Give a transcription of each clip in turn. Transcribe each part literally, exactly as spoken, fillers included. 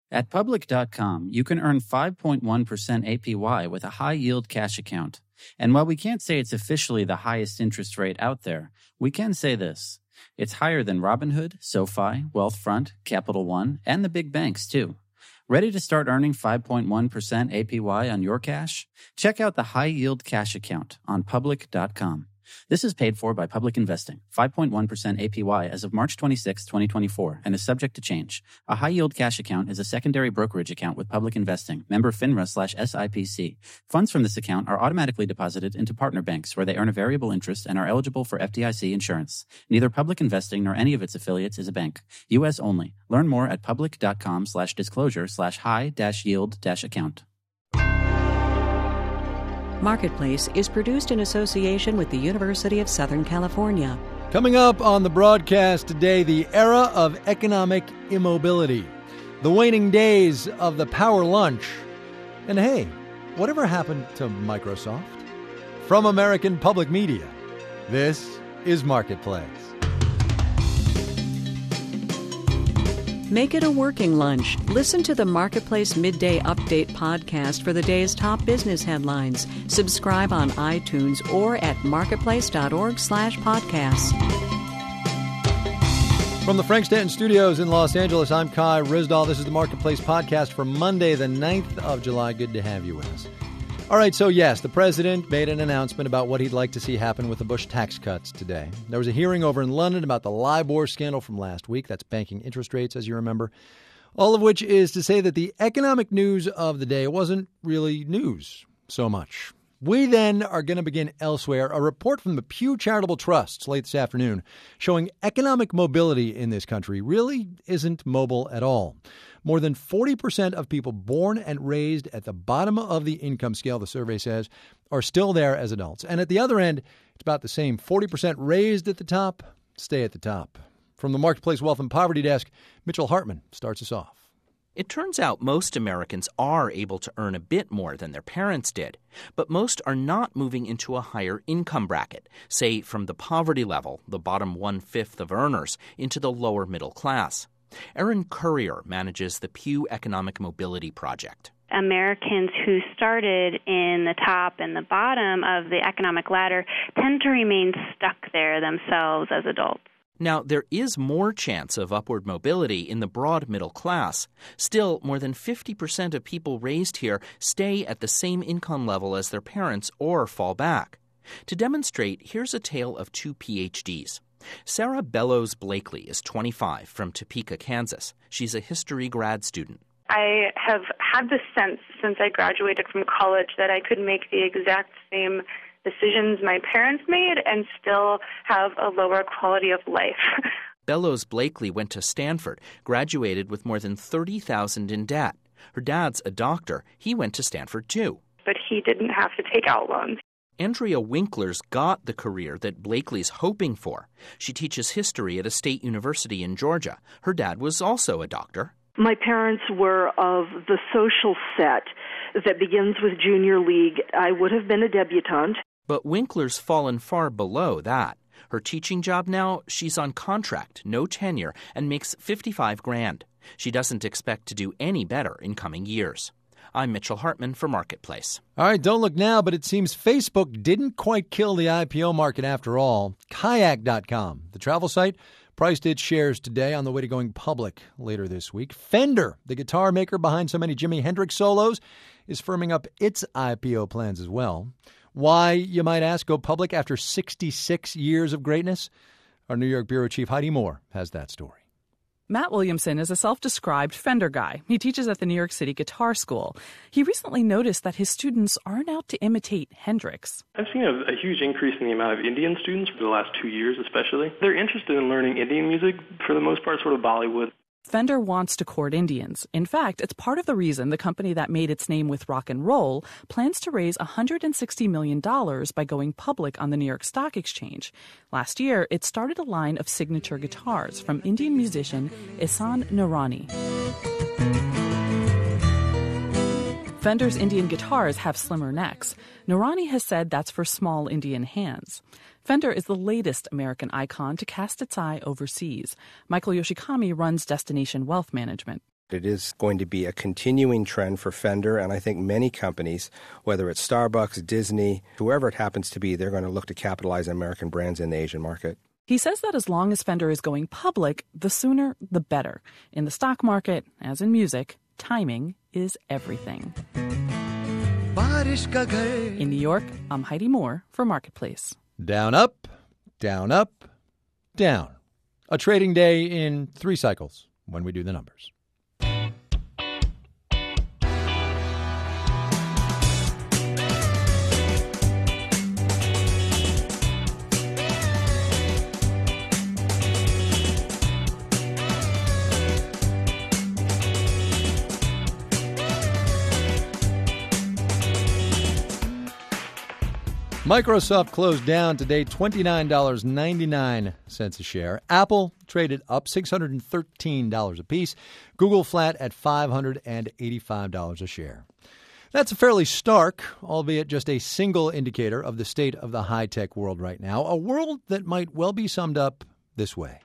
At Public dot com, you can earn five point one percent A P Y with a high-yield cash account. And while we can't say it's officially the highest interest rate out there, we can say this. It's higher than Robinhood, SoFi, Wealthfront, Capital One, and the big banks, too. Ready to start earning five point one percent A P Y on your cash? Check out the high-yield cash account on Public dot com. This is paid for by Public Investing, five point one percent A P Y as of March twenty-sixth, twenty twenty-four, and is subject to change. A high-yield cash account is a secondary brokerage account with Public Investing, member FINRA slash S I P C. Funds from this account are automatically deposited into partner banks where they earn a variable interest and are eligible for F D I C insurance. Neither Public Investing nor any of its affiliates is a bank. U S only. Learn more at Public dot com slash disclosure slash high dash yield dash account. Marketplace is produced in association with the University of Southern California. Coming up on the broadcast today, the era of economic immobility, the waning days of the power lunch, and hey, whatever happened to Microsoft? From American Public Media, this is Marketplace. Make it a working lunch. Listen to the Marketplace Midday Update podcast for the day's top business headlines. Subscribe on iTunes or at marketplace.org slash podcasts. From the Frank Stanton Studios in Los Angeles, I'm Kai Ryssdal. This is the Marketplace podcast for Monday, the ninth of July. Good to have you with us. All right, so yes, the president made an announcement about what he'd like to see happen with the Bush tax cuts today. There was a hearing over in London about the LIBOR scandal from last week. That's banking interest rates, as you remember. All of which is to say that the economic news of the day wasn't really news so much. We then are going to begin elsewhere. A report from the Pew Charitable Trusts late this afternoon showing economic mobility in this country really isn't mobile at all. More than forty percent of people born and raised at the bottom of the income scale, the survey says, are still there as adults. And at the other end, it's about the same. forty percent raised at the top, stay at the top. From the Marketplace Wealth and Poverty Desk, Mitchell Hartman starts us off. It turns out most Americans are able to earn a bit more than their parents did, but most are not moving into a higher income bracket, say from the poverty level, the bottom one-fifth of earners, into the lower middle class. Erin Currier manages the Pew Economic Mobility Project. Americans who started in the top and the bottom of the economic ladder tend to remain stuck there themselves as adults. Now, there is more chance of upward mobility in the broad middle class. Still, more than fifty percent of people raised here stay at the same income level as their parents or fall back. To demonstrate, here's a tale of two P H Ds. Sarah Bellows Blakely is twenty-five from Topeka, Kansas. She's a history grad student. I have had the sense since I graduated from college that I could make the exact same decisions my parents made and still have a lower quality of life. Bellows Blakely went to Stanford, graduated with more than thirty thousand dollars in debt. Her dad's a doctor. He went to Stanford, too. But he didn't have to take out loans. Andrea Winkler's got the career that Blakely's hoping for. She teaches history at a state university in Georgia. Her dad was also a doctor. My parents were of the social set that begins with junior league. I would have been a debutante. But Winkler's fallen far below that. Her teaching job now, she's on contract, no tenure, and makes fifty-five grand. She doesn't expect to do any better in coming years. I'm Mitchell Hartman for Marketplace. All right, don't look now, but it seems Facebook didn't quite kill the I P O market after all. Kayak dot com, the travel site, priced its shares today on the way to going public later this week. Fender, the guitar maker behind so many Jimi Hendrix solos, is firming up its I P O plans as well. Why, you might ask, go public after sixty-six years of greatness? Our New York bureau chief, Heidi Moore, has that story. Matt Williamson is a self-described Fender guy. He teaches at the New York City Guitar School. He recently noticed that his students aren't out to imitate Hendrix. I've seen a, a huge increase in the amount of Indian students for the last two years especially. They're interested in learning Indian music, for the most part sort of Bollywood. Fender wants to court Indians. In fact, it's part of the reason the company that made its name with rock and roll plans to raise one hundred sixty million dollars by going public on the New York Stock Exchange. Last year, it started a line of signature guitars from Indian musician Ihsaan Noorani. Fender's Indian guitars have slimmer necks. Noorani has said that's for small Indian hands. Fender is the latest American icon to cast its eye overseas. Michael Yoshikami runs Destination Wealth Management. It is going to be a continuing trend for Fender, and I think many companies, whether it's Starbucks, Disney, whoever it happens to be, they're going to look to capitalize on American brands in the Asian market. He says that as long as Fender is going public, the sooner the better. In the stock market, as in music, timing is everything. In New York, I'm Heidi Moore for Marketplace. Down, up, down, up, down. A trading day in three cycles when we do the numbers. Microsoft closed down today, twenty-nine dollars and ninety-nine cents a share. Apple traded up six hundred thirteen dollars apiece. Google flat at five hundred eighty-five dollars a share. That's a fairly stark, albeit just a single indicator of the state of the high-tech world right now, a world that might well be summed up this way.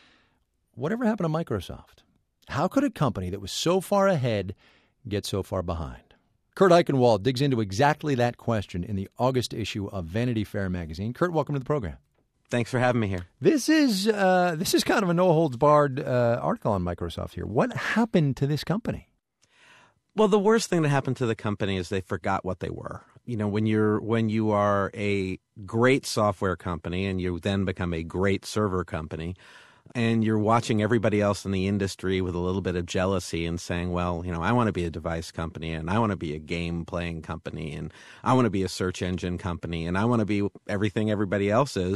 Whatever happened to Microsoft? How could a company that was so far ahead get so far behind? Kurt Eichenwald digs into exactly that question in the August issue of Vanity Fair magazine. Kurt, welcome to the program. Thanks for having me here. This is uh, this is kind of a no-holds-barred uh, article on Microsoft here. What happened to this company? Well, the worst thing that happened to the company is they forgot what they were. You know, when you're when you are a great software company and you then become a great server company, and you're watching everybody else in the industry with a little bit of jealousy and saying, well, you know, I want to be a device company and I want to be a game playing company and I want to be a search engine company and I want to be everything everybody else is,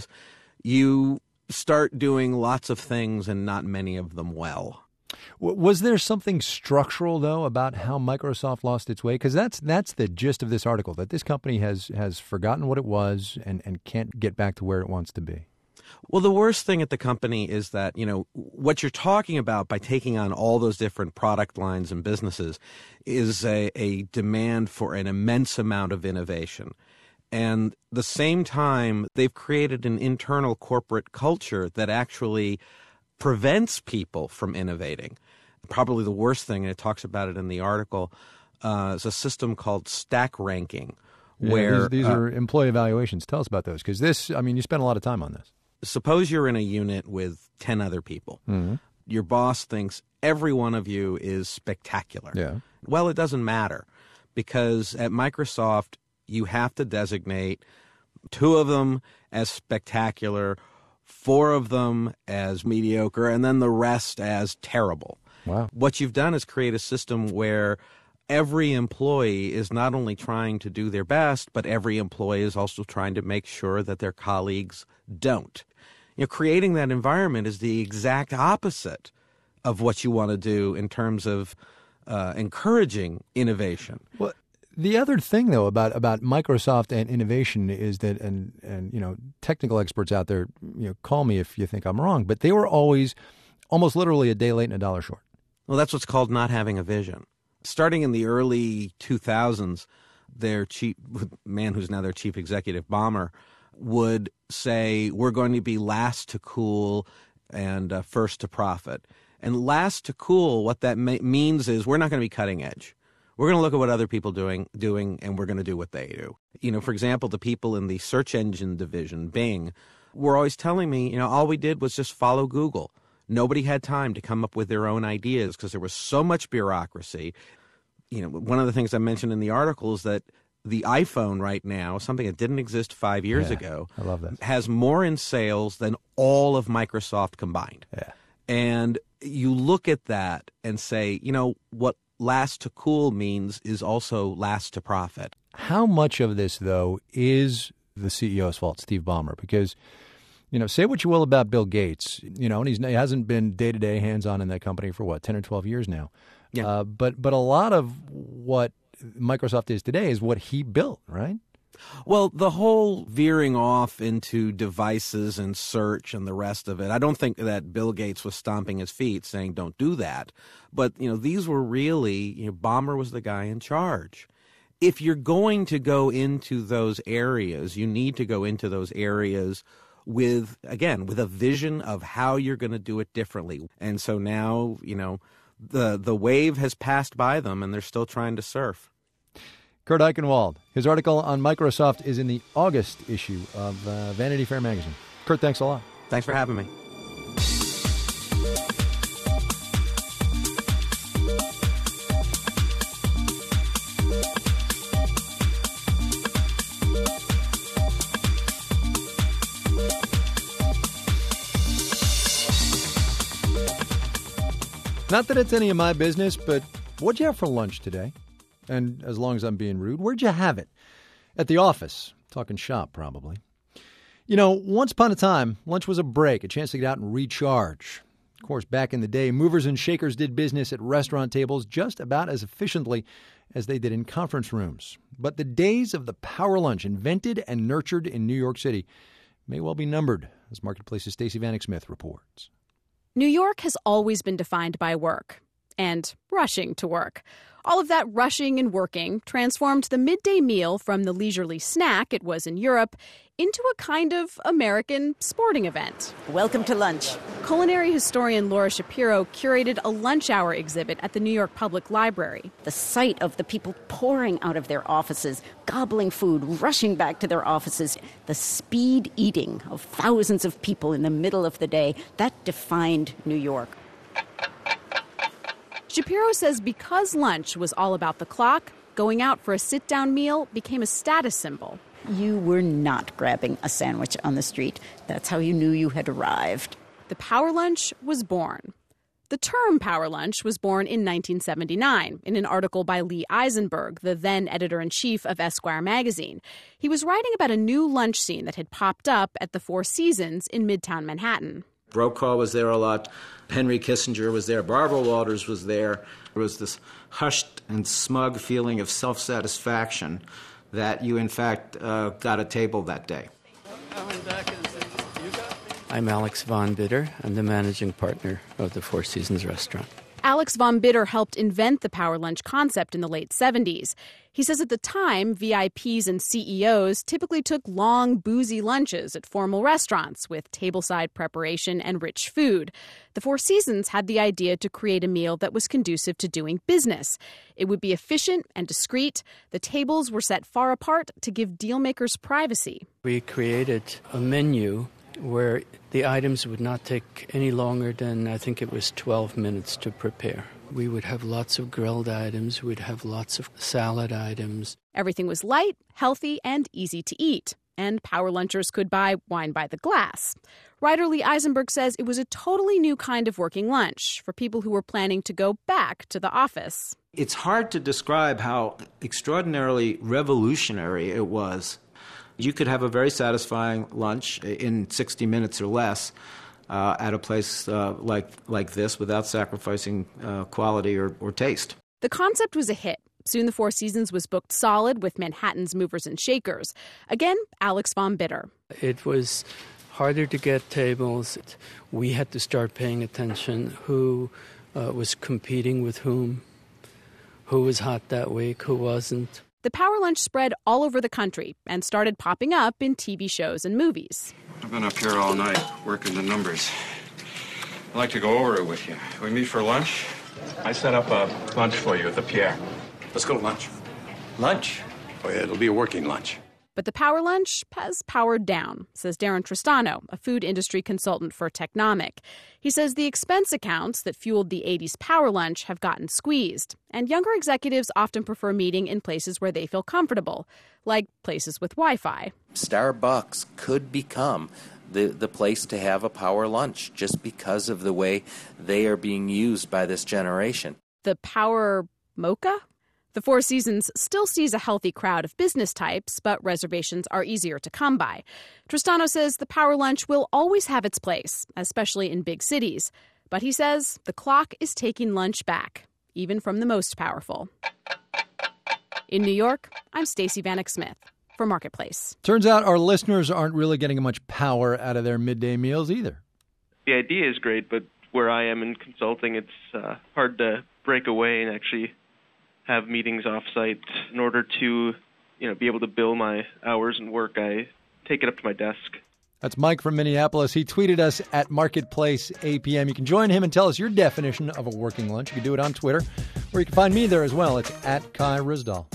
you start doing lots of things and not many of them well. Was there something structural, though, about how Microsoft lost its way? Because that's that's the gist of this article, that this company has, has forgotten what it was and, and can't get back to where it wants to be. Well, the worst thing at the company is that, you know, what you're talking about by taking on all those different product lines and businesses is a, a demand for an immense amount of innovation. And at the same time, they've created an internal corporate culture that actually prevents people from innovating. Probably the worst thing, and it talks about it in the article, uh, is a system called stack ranking. Yeah, where these, these uh, are employee evaluations. Tell us about those, because this, I mean, you spent a lot of time on this. Suppose you're in a unit with ten other people. Mm-hmm. Your boss thinks every one of you is spectacular. Yeah. Well, it doesn't matter, because at Microsoft, you have to designate two of them as spectacular, four of them as mediocre, and then the rest as terrible. Wow. What you've done is create a system where every employee is not only trying to do their best, but every employee is also trying to make sure that their colleagues don't. You know, creating that environment is the exact opposite of what you want to do in terms of uh, encouraging innovation. Well, the other thing, though, about, about Microsoft and innovation is that, and, and you know, technical experts out there, you know, call me if you think I'm wrong, but they were always almost literally a day late and a dollar short. Well, that's what's called not having a vision. Starting in the early two thousands, their chief man who's now their chief executive, Ballmer, would say, we're going to be last to cool and uh, first to profit. And last to cool, what that ma- means is we're not going to be cutting edge. We're going to look at what other people doing, doing, and we're going to do what they do. You know, for example, the people in the search engine division, Bing, were always telling me, you know, all we did was just follow Google. Nobody had time to come up with their own ideas because there was so much bureaucracy. You know, one of the things I mentioned in the article is that the iPhone right now, something that didn't exist five years yeah, ago, I love that, has more in sales than all of Microsoft combined. Yeah. And you look at that and say, you know, what last to cool means is also last to profit. How much of this, though, is the C E O's fault, Steve Ballmer? Because, you know, say what you will about Bill Gates, you know, and he's, he hasn't been day-to-day hands-on in that company for, what, ten or twelve years now. Yeah. Uh, but but a lot of what Microsoft is today is what he built, right? Well, the whole veering off into devices and search and the rest of it, I don't think that Bill Gates was stomping his feet saying don't do that. But, you know, these were really, you know, Ballmer was the guy in charge. If you're going to go into those areas, you need to go into those areas with, again, with a vision of how you're going to do it differently. And so now, you know, the the wave has passed by them, and they're still trying to surf. Kurt Eichenwald. His article on Microsoft is in the August issue of uh, Vanity Fair magazine. Kurt, thanks a lot. Thanks for having me. Not that it's any of my business, but what'd you have for lunch today? And as long as I'm being rude, where'd you have it? At the office. Talking shop, probably. You know, once upon a time, lunch was a break, a chance to get out and recharge. Of course, back in the day, movers and shakers did business at restaurant tables just about as efficiently as they did in conference rooms. But the days of the power lunch, invented and nurtured in New York City, may well be numbered, as Marketplace's Stacey Vanek Smith reports. New York has always been defined by work and rushing to work. All of that rushing and working transformed the midday meal from the leisurely snack it was in Europe into a kind of American sporting event. Welcome to lunch. Culinary historian Laura Shapiro curated a lunch hour exhibit at the New York Public Library. The sight of the people pouring out of their offices, gobbling food, rushing back to their offices, the speed eating of thousands of people in the middle of the day, that defined New York. Shapiro says because lunch was all about the clock, going out for a sit-down meal became a status symbol. You were not grabbing a sandwich on the street. That's how you knew you had arrived. The power lunch was born. The term power lunch was born in nineteen seventy-nine in an article by Lee Eisenberg, the then editor-in-chief of Esquire magazine. He was writing about a new lunch scene that had popped up at the Four Seasons in Midtown Manhattan. Brokaw was there a lot. Henry Kissinger was there. Barbara Walters was there. There was this hushed and smug feeling of self-satisfaction that you, in fact, uh, got a table that day. I'm Alex Von Bitter. I'm the managing partner of the Four Seasons restaurant. Alex Von Bitter helped invent the power lunch concept in the late seventies. He says at the time, V I Ps and C E Os typically took long, boozy lunches at formal restaurants with tableside preparation and rich food. The Four Seasons had the idea to create a meal that was conducive to doing business. It would be efficient and discreet. The tables were set far apart to give dealmakers privacy. We created a menu where the items would not take any longer than, I think it was twelve minutes to prepare. We would have lots of grilled items. We'd have lots of salad items. Everything was light, healthy, and easy to eat. And power lunchers could buy wine by the glass. Writer Lee Eisenberg says it was a totally new kind of working lunch for people who were planning to go back to the office. It's hard to describe how extraordinarily revolutionary it was. You could have a very satisfying lunch in sixty minutes or less uh, at a place uh, like like this without sacrificing uh, quality or, or taste. The concept was a hit. Soon the Four Seasons was booked solid with Manhattan's movers and shakers. Again, Alex Von Bitter. It was harder to get tables. We had to start paying attention who uh, was competing with whom, who was hot that week, who wasn't. The power lunch spread all over the country and started popping up in T V shows and movies. I've been up here all night working the numbers. I'd like to go over it with you. We meet for lunch? I set up a lunch for you at the Pierre. Let's go to lunch. Lunch? Oh, yeah, it'll be a working lunch. But the power lunch has powered down, says Darren Tristano, a food industry consultant for Technomic. He says the expense accounts that fueled the eighties power lunch have gotten squeezed, and younger executives often prefer meeting in places where they feel comfortable, like places with Wi-Fi. Starbucks could become the, the place to have a power lunch just because of the way they are being used by this generation. The power mocha? The Four Seasons still sees a healthy crowd of business types, but reservations are easier to come by. Tristano says the power lunch will always have its place, especially in big cities. But he says the clock is taking lunch back, even from the most powerful. In New York, I'm Stacey Vanek Smith for Marketplace. Turns out our listeners aren't really getting much power out of their midday meals either. The idea is great, but where I am in consulting, it's uh, hard to break away and actually have meetings off-site. In order to, you know, be able to bill my hours and work, I take it up to my desk. That's Mike from Minneapolis. He tweeted us at Marketplace A P M. You can join him and tell us your definition of a working lunch. You can do it on Twitter, or you can find me there as well. It's at Kai Ryssdal.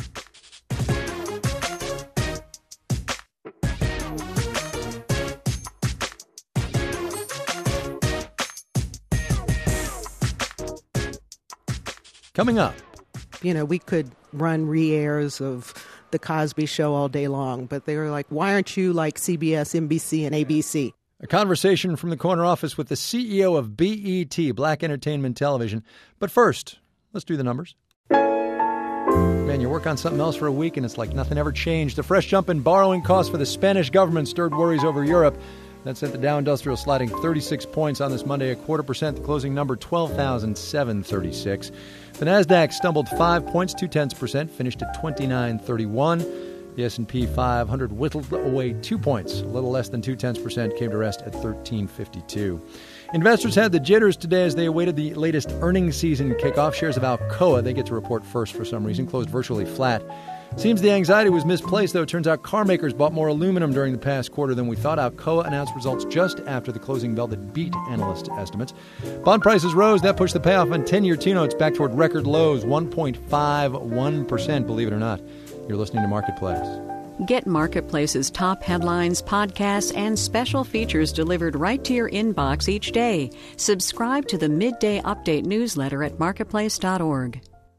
Coming up. You know, we could run re-airs of The Cosby Show all day long, but they were like, why aren't you like C B S, N B C, and A B C? A conversation from the corner office with the C E O of B E T, Black Entertainment Television. But first, let's do the numbers. Man, you work on something else for a week and it's like nothing ever changed. The fresh jump in borrowing costs for the Spanish government stirred worries over Europe. That sent the Dow Industrial sliding thirty-six points on this Monday, a quarter percent. The closing number, twelve thousand seven hundred thirty-six. The Nasdaq stumbled five points, two-tenths percent, finished at twenty-nine thirty-one. The S and P five hundred whittled away two points, a little less than two-tenths percent, came to rest at thirteen fifty-two. Investors had the jitters today as they awaited the latest earnings season kickoff. Shares of Alcoa, they get to report first for some reason, closed virtually flat. Seems the anxiety was misplaced, though. It turns out car makers bought more aluminum during the past quarter than we thought. Alcoa announced results just after the closing bell that beat analyst estimates. Bond prices rose. That pushed the payoff on ten-year T-notes back toward record lows, one point five one percent, believe it or not. You're listening to Marketplace. Get Marketplace's top headlines, podcasts, and special features delivered right to your inbox each day. Subscribe to the Midday Update newsletter at marketplace dot org.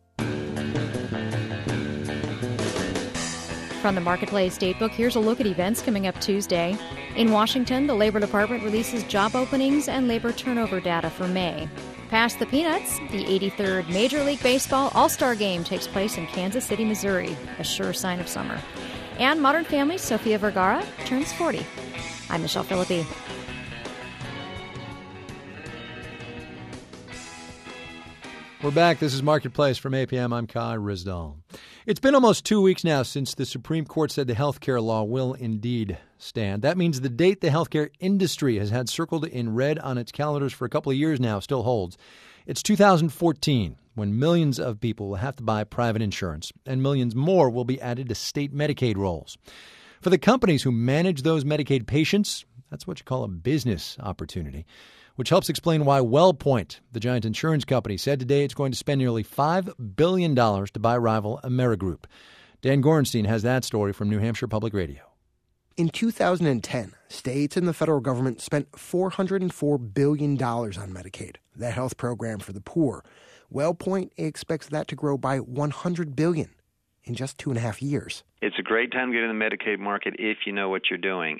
From the Marketplace Datebook, here's a look at events coming up Tuesday. In Washington, the Labor Department releases job openings and labor turnover data for May. Past the Peanuts, the eighty-third Major League Baseball All-Star Game takes place in Kansas City, Missouri, a sure sign of summer. And Modern Family, Sofia Vergara turns forty. I'm Michelle Philippi. We're back. This is Marketplace from A P M. I'm Kai Ryssdal. It's been almost two weeks now since the Supreme Court said the health care law will indeed stand. That means the date the healthcare industry has had circled in red on its calendars for a couple of years now still holds. It's two thousand fourteen, when millions of people will have to buy private insurance, and millions more will be added to state Medicaid rolls. For the companies who manage those Medicaid patients, that's what you call a business opportunity, which helps explain why WellPoint, the giant insurance company, said today it's going to spend nearly five billion dollars to buy rival Amerigroup. Dan Gorenstein has that story from New Hampshire Public Radio. In two thousand ten, states and the federal government spent four hundred four billion dollars on Medicaid, the health program for the poor. WellPoint expects that to grow by one hundred billion dollars in just two and a half years. It's a great time to get in the Medicaid market if you know what you're doing.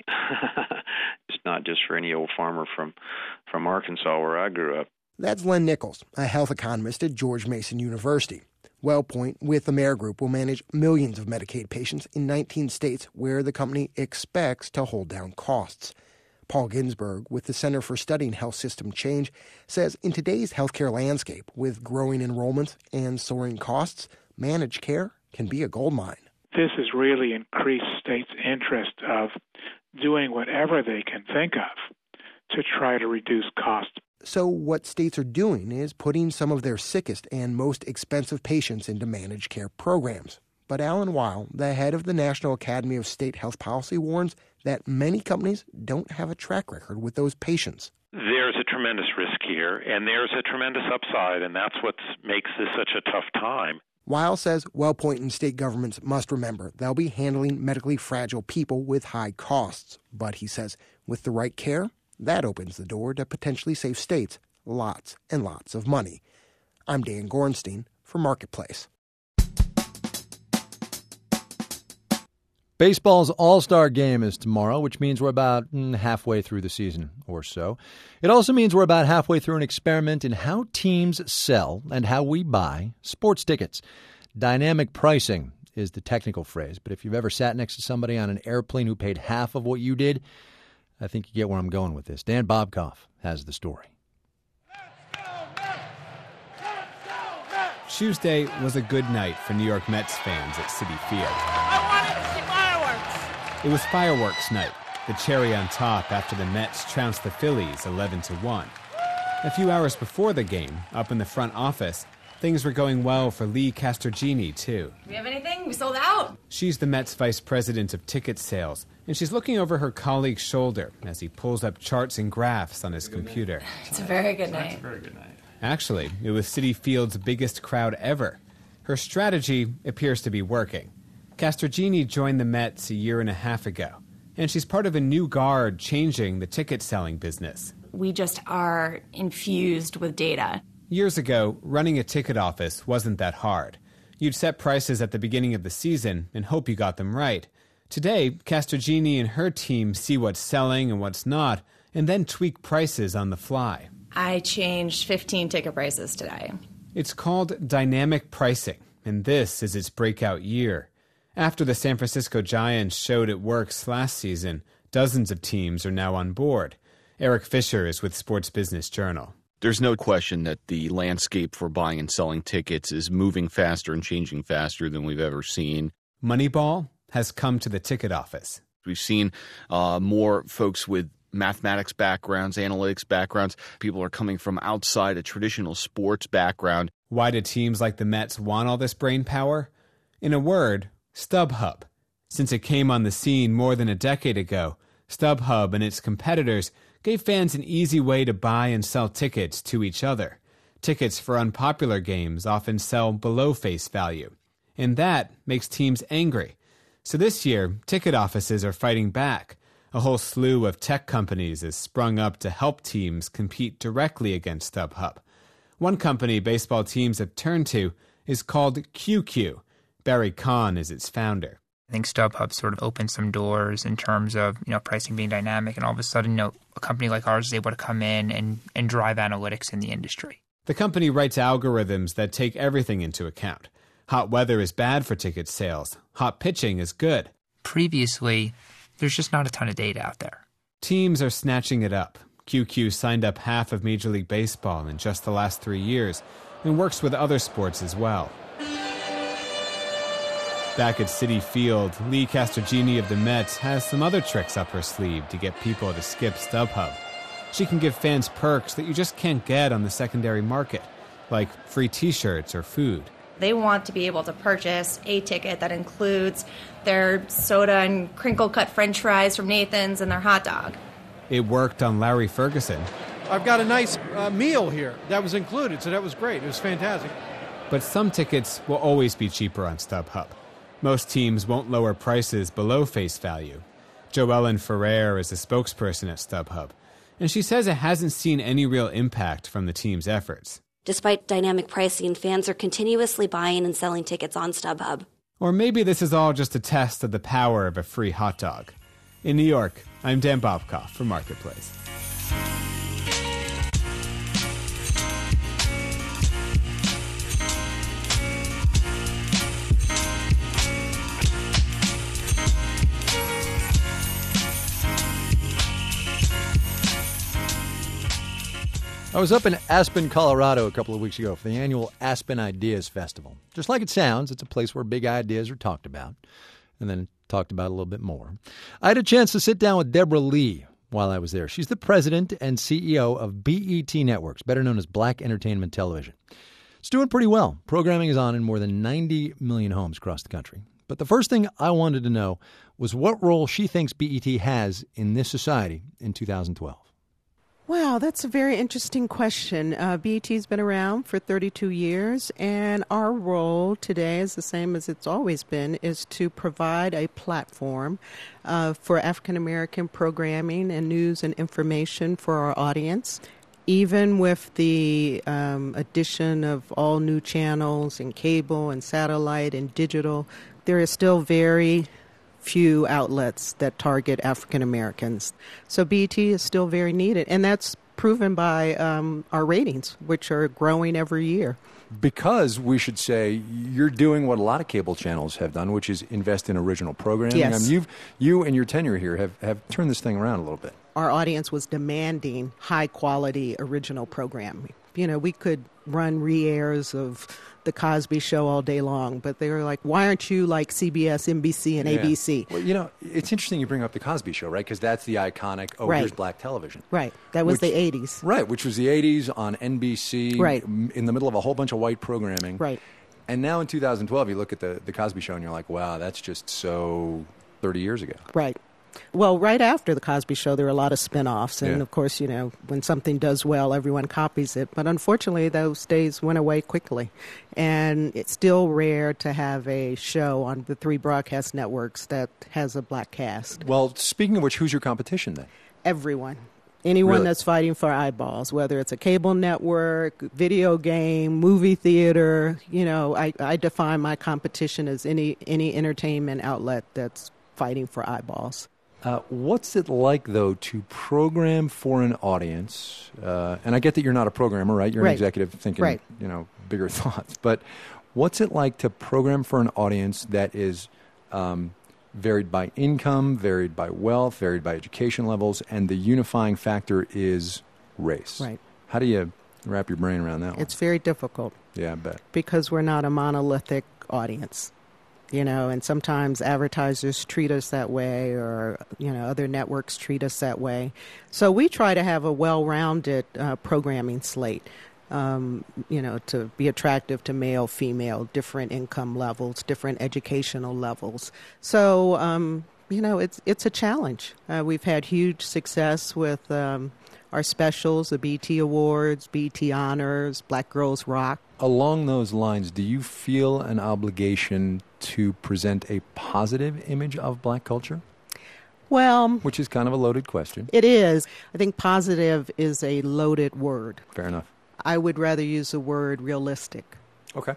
It's not just for any old farmer from, from Arkansas, where I grew up. That's Len Nichols, a health economist at George Mason University. WellPoint, with Amerigroup, will manage millions of Medicaid patients in nineteen states where the company expects to hold down costs. Paul Ginsberg, with the Center for Studying Health System Change, says in today's healthcare landscape, with growing enrollments and soaring costs, managed care can be a goldmine. This has really increased states' interest of doing whatever they can think of to try to reduce costs. So what states are doing is putting some of their sickest and most expensive patients into managed care programs. But Alan Weil, the head of the National Academy of State Health Policy, warns that many companies don't have a track record with those patients. There's a tremendous risk here, and there's a tremendous upside, and that's what makes this such a tough time. Weil says WellPoint and state governments must remember they'll be handling medically fragile people with high costs. But he says with the right care, that opens the door to potentially save states lots and lots of money. I'm Dan Gorenstein for Marketplace. Baseball's All-Star Game is tomorrow, which means we're about mm, halfway through the season or so. It also means we're about halfway through an experiment in how teams sell and how we buy sports tickets. Dynamic pricing is the technical phrase, but if you've ever sat next to somebody on an airplane who paid half of what you did, I think you get where I'm going with this. Dan Bobkoff has the story. Tuesday was a good night for New York Mets fans at Citi Field. I wanted to see fireworks! It was fireworks night, the cherry on top after the Mets trounced the Phillies eleven to one. A few hours before the game, up in the front office, things were going well for Lee Castorgini, too. Do we have anything? We sold out. She's the Mets vice president of ticket sales, and she's looking over her colleague's shoulder as he pulls up charts and graphs on his computer. It's a very good night. It's a very good night. Actually, it was Citi Field's biggest crowd ever. Her strategy appears to be working. Castorgini joined the Mets a year and a half ago, and she's part of a new guard changing the ticket-selling business. We just are infused with data. Years ago, running a ticket office wasn't that hard. You'd set prices at the beginning of the season and hope you got them right. Today, Castorgini and her team see what's selling and what's not, and then tweak prices on the fly. I changed fifteen ticket prices today. It's called dynamic pricing, and this is its breakout year. After the San Francisco Giants showed it works last season, dozens of teams are now on board. Eric Fisher is with Sports Business Journal. There's no question that the landscape for buying and selling tickets is moving faster and changing faster than we've ever seen. Moneyball has come to the ticket office. We've seen uh, more folks with mathematics backgrounds, analytics backgrounds. People are coming from outside a traditional sports background. Why do teams like the Mets want all this brain power? In a word, StubHub. Since it came on the scene more than a decade ago, StubHub and its competitors gave fans an easy way to buy and sell tickets to each other. Tickets for unpopular games often sell below face value, and that makes teams angry. So this year, ticket offices are fighting back. A whole slew of tech companies has sprung up to help teams compete directly against StubHub. One company baseball teams have turned to is called Q Q. Barry Kahn is its founder. I think StubHub sort of opened some doors in terms of, you know, pricing being dynamic, and all of a sudden, you know, a company like ours is able to come in and, and drive analytics in the industry. The company writes algorithms that take everything into account. Hot weather is bad for ticket sales. Hot pitching is good. Previously, there's just not a ton of data out there. Teams are snatching it up. Q Q signed up half of Major League Baseball in just the last three years and works with other sports as well. Back at Citi Field, Lee Castorgini of the Mets has some other tricks up her sleeve to get people to skip StubHub. She can give fans perks that you just can't get on the secondary market, like free T-shirts or food. They want to be able to purchase a ticket that includes their soda and crinkle-cut french fries from Nathan's and their hot dog. It worked on Larry Ferguson. I've got a nice uh, meal here. That was included, so that was great. It was fantastic. But some tickets will always be cheaper on StubHub. Most teams won't lower prices below face value. Joellen Ferrer is a spokesperson at StubHub, and she says it hasn't seen any real impact from the team's efforts. Despite dynamic pricing, fans are continuously buying and selling tickets on StubHub. Or maybe this is all just a test of the power of a free hot dog. In New York, I'm Dan Bobkoff for Marketplace. I was up in Aspen, Colorado a couple of weeks ago for the annual Aspen Ideas Festival. Just like it sounds, it's a place where big ideas are talked about, and then talked about a little bit more. I had a chance to sit down with Deborah Lee while I was there. She's the president and C E O of B E T Networks, better known as Black Entertainment Television. It's doing pretty well. Programming is on in more than ninety million homes across the country. But the first thing I wanted to know was what role she thinks B E T has in this society in two thousand twelve. Wow, that's a very interesting question. Uh, B E T's been around for thirty-two years, and our role today is the same as it's always been, is to provide a platform uh, for African-American programming and news and information for our audience. Even with the um, addition of all new channels and cable and satellite and digital, there is still very few outlets that target African Americans. So B E T is still very needed, and that's proven by um, our ratings, which are growing every year. Because we should say you're doing what a lot of cable channels have done, which is invest in original programming. Yes. I mean, you've, you and your tenure here have, have turned this thing around a little bit. Our audience was demanding high-quality original programming. you know, we could run re-airs of The Cosby Show all day long, but they were like, why aren't you like C B S, N B C, and Yeah. A B C? Well, you know, it's interesting you bring up The Cosby Show, right? Because that's the iconic, oh, Right. here's black television. Right. That was Which- the eighties. Right, which was the eighties on N B C, Right. m- in the middle of a whole bunch of white programming. Right. And now in two thousand twelve, you look at the, the Cosby Show and you're like, wow, that's just so thirty years ago. Right. Well, right after The Cosby Show, there were a lot of spin-offs. And, Yeah. of course, you know, when something does well, everyone copies it. But unfortunately, those days went away quickly. And it's still rare to have a show on the three broadcast networks that has a black cast. Well, speaking of which, who's your competition then? Everyone. Anyone Really? that's fighting for eyeballs, whether it's a cable network, video game, movie theater. You know, I, I define my competition as any any entertainment outlet that's fighting for eyeballs. Uh, what's it like, though, to program for an audience? Uh, and I get that you're not a programmer, right? You're Right. an executive thinking, Right. you know, bigger thoughts. But what's it like to program for an audience that is um, varied by income, varied by wealth, varied by education levels, and the unifying factor is race? Right. How do you wrap your brain around that one? It's very difficult. Yeah, I bet. Because we're not a monolithic audience. You know, and sometimes advertisers treat us that way, or, you know, other networks treat us that way. So we try to have a well-rounded uh, programming slate, um, you know, to be attractive to male, female, different income levels, different educational levels. So, um, you know, it's it's a challenge. Uh, we've had huge success with um, our specials, the B E T Awards, B E T Honors, Black Girls Rock. Along those lines, do you feel an obligation to present a positive image of black culture? Well, Which is kind of a loaded question. it is. I think positive is a loaded word. Fair enough. I would rather use the word realistic. Okay.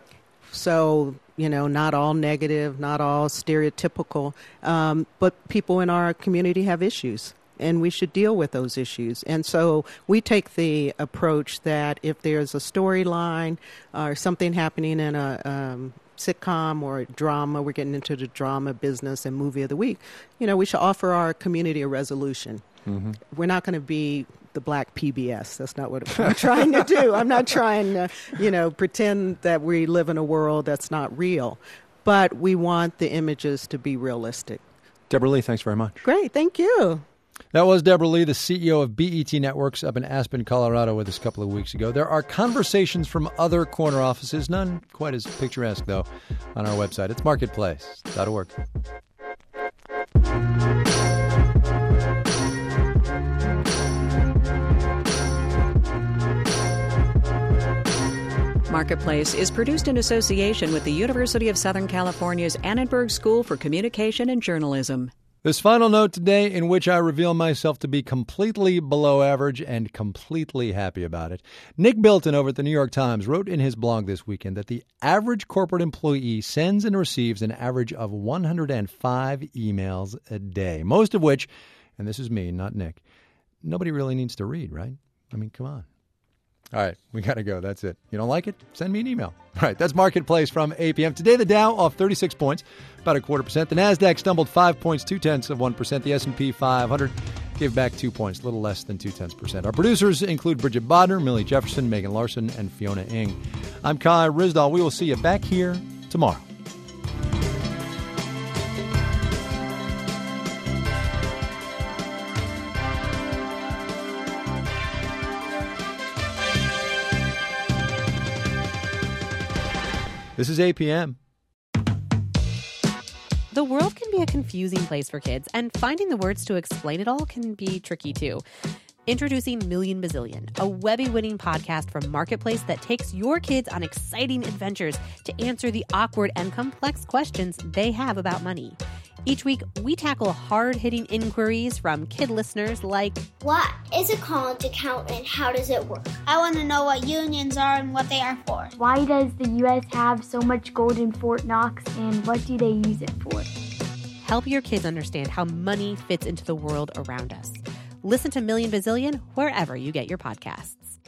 So, you know, not all negative, not all stereotypical, um, but people in our community have issues, and we should deal with those issues. And so we take the approach that if there's a storyline or something happening in a um, sitcom or drama, we're getting into the drama business and movie of the week, you know, we should offer our community a resolution. Mm-hmm. We're not going to be the black P B S. That's not what I'm trying to do. I'm not trying to, you know, pretend that we live in a world that's not real. But we want the images to be realistic. Deborah Lee, thanks very much. Great. Thank you. That was Deborah Lee, the C E O of B E T Networks up in Aspen, Colorado, with us a couple of weeks ago. There are conversations from other corner offices, none quite as picturesque, though, on our website. It's marketplace dot org. Marketplace is produced in association with the University of Southern California's Annenberg School for Communication and Journalism. This final note today, in which I reveal myself to be completely below average and completely happy about it. Nick Bilton over at the New York Times wrote in his blog this weekend that the average corporate employee sends and receives an average of one hundred five emails a day, most of which, and this is me, not Nick, nobody really needs to read, right? I mean, come on. All right, we got to go. That's it. You don't like it? Send me an email. All right, that's Marketplace from eight p.m. Today, the Dow off thirty-six points, about a quarter percent. The NASDAQ stumbled five points, two-tenths of one percent. The S and P five hundred gave back two points, a little less than two-tenths percent. Our producers include Bridget Bodner, Millie Jefferson, Megan Larson, and Fiona Ng. I'm Kai Risdall. We will see you back here tomorrow. This is eight p.m. The world can be a confusing place for kids, and finding the words to explain it all can be tricky too. Introducing Million Bazillion, a Webby-winning podcast from Marketplace that takes your kids on exciting adventures to answer the awkward and complex questions they have about money. Each week, we tackle hard-hitting inquiries from kid listeners like, what is a college account and how does it work? I want to know what unions are and what they are for. Why does the U S have so much gold in Fort Knox and what do they use it for? Help your kids understand how money fits into the world around us. Listen to Million Bazillion wherever you get your podcasts.